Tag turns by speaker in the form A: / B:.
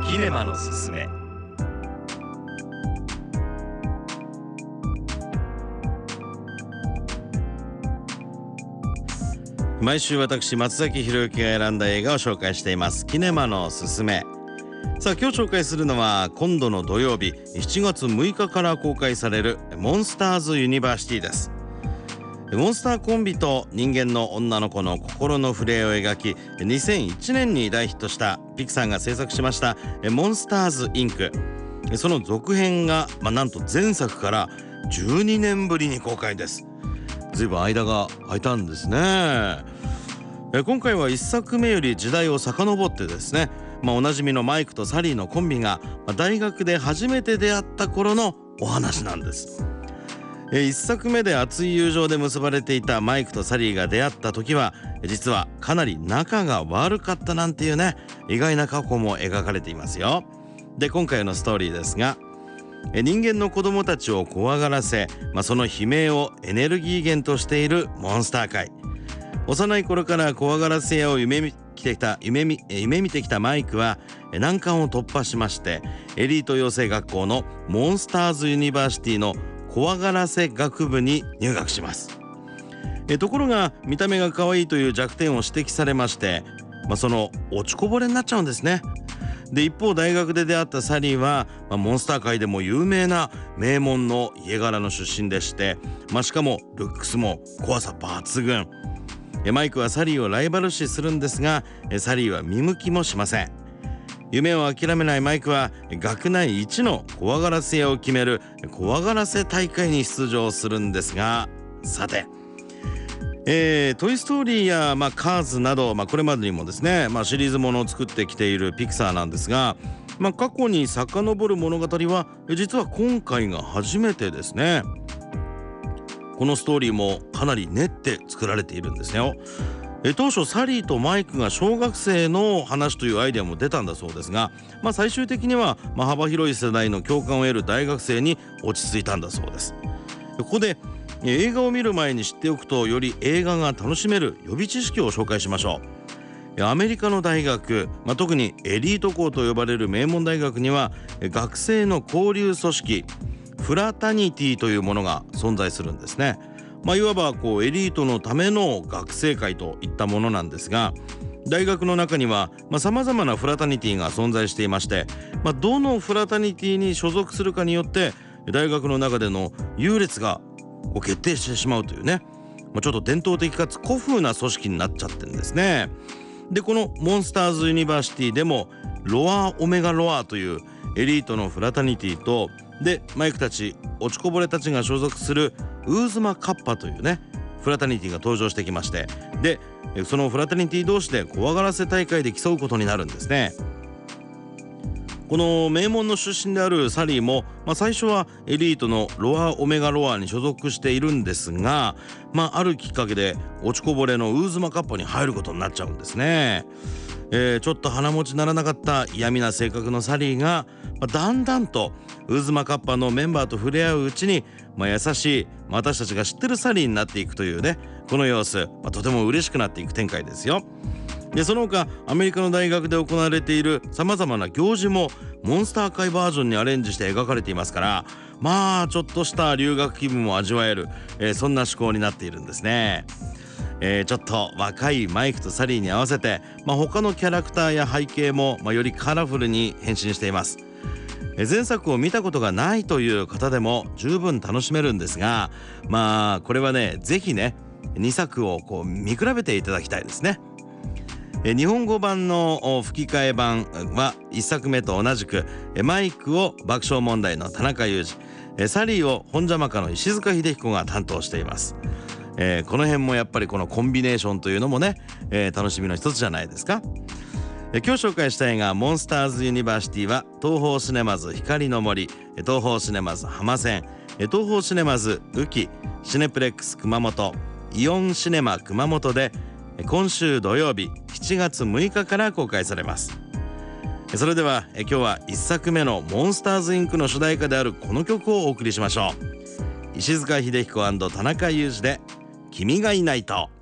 A: キネマのすすめ。毎週私松崎ひろゆきが選んだ映画を紹介していますキネマのすすめ。さあ今日紹介するのは今度の土曜日7月6日から公開されるモンスターズユニバーシティです。モンスターコンビと人間の女の子の心の触れを描き2001年に大ヒットしたピクサーが制作しましたモンスターズインク。その続編が、なんと前作から12年ぶりに公開です。ずいぶん間が空いたんですね。今回は1作目より時代を遡ってですね、おなじみのマイクとサリーのコンビが大学で初めて出会った頃のお話なんです。1作目で熱い友情で結ばれていたマイクとサリーが出会った時は実はかなり仲が悪かったなんていうね、意外な過去も描かれていますよ。で今回のストーリーですが、人間の子供たちを怖がらせ、その悲鳴をエネルギー源としているモンスター界。幼い頃から怖がらせ屋を夢見てきたマイクは難関を突破しましてエリート養成学校のモンスターズユニバーシティの怖がらせ学部に入学します。ところが見た目が可愛いという弱点を指摘されまして、その落ちこぼれになっちゃうんですね。で一方大学で出会ったサリーは、モンスター界でも有名な名門の家柄の出身でして、しかもルックスも怖さ抜群。マイクはサリーをライバル視するんですがサリーは見向きもしません。夢を諦めないマイクは学内一の怖がらせ屋を決める怖がらせ大会に出場するんですが、さてトイストーリーや、カーズなど、これまでにもですね、シリーズものを作ってきているピクサーなんですが、過去に遡る物語は実は今回が初めてですね。このストーリーもかなり練って作られているんですよ。当初サリーとマイクが小学生の話というアイデアも出たんだそうですが、最終的には、幅広い世代の共感を得る大学生に落ち着いたんだそうです。ここで映画を見る前に知っておくとより映画が楽しめる予備知識を紹介しましょう。アメリカの大学、特にエリート校と呼ばれる名門大学には学生の交流組織フラタニティというものが存在するんですね。いわばエリートのための学生会といったものなんですが、大学の中にはさまざまなフラタニティが存在していまして、どのフラタニティに所属するかによって大学の中での優劣が決定してしまうというね、ちょっと伝統的かつ古風な組織になっちゃってるんですね。でこのモンスターズユニバーシティでもロアオメガロアというエリートのフラタニティとでマイクたち落ちこぼれたちが所属するウーズマカッパというねフラタニティが登場してきまして、でそのフラタニティ同士で怖がらせ大会で競うことになるんですね。この名門の出身であるサリーも、最初はエリートのロアオメガロアに所属しているんですが、あるきっかけで落ちこぼれのウーズマカッパに入ることになっちゃうんですね。ちょっと鼻持ちならなかった嫌味な性格のサリーが、だんだんとウーズマカッパのメンバーと触れ合ううちに、優しい私たちが知ってるサリーになっていくというね、この様子、とても嬉しくなっていく展開ですよ。でその他アメリカの大学で行われているさまざまな行事もモンスター界バージョンにアレンジして描かれていますから、ちょっとした留学気分も味わえる、そんな趣向になっているんですね。ちょっと若いマイクとサリーに合わせて、他のキャラクターや背景も、よりカラフルに変身しています。前作を見たことがないという方でも十分楽しめるんですが、これはねぜひね2作を見比べていただきたいですね。日本語版の吹き替え版は1作目と同じくマイクを爆笑問題の田中裕二、サリーを本邪魔家の石塚秀彦が担当しています。この辺もやっぱりこのコンビネーションというのもね、楽しみの一つじゃないですか。今日紹介した映画モンスターズユニバーシティは東宝シネマズ光の森、東宝シネマズ浜線、東宝シネマズ宇城、シネプレックス熊本、イオンシネマ熊本で今週土曜日7月6日から公開されます。それでは今日は1作目のモンスターズインクの主題歌であるこの曲をお送りしましょう。石塚秀彦&田中裕二で君がいないと。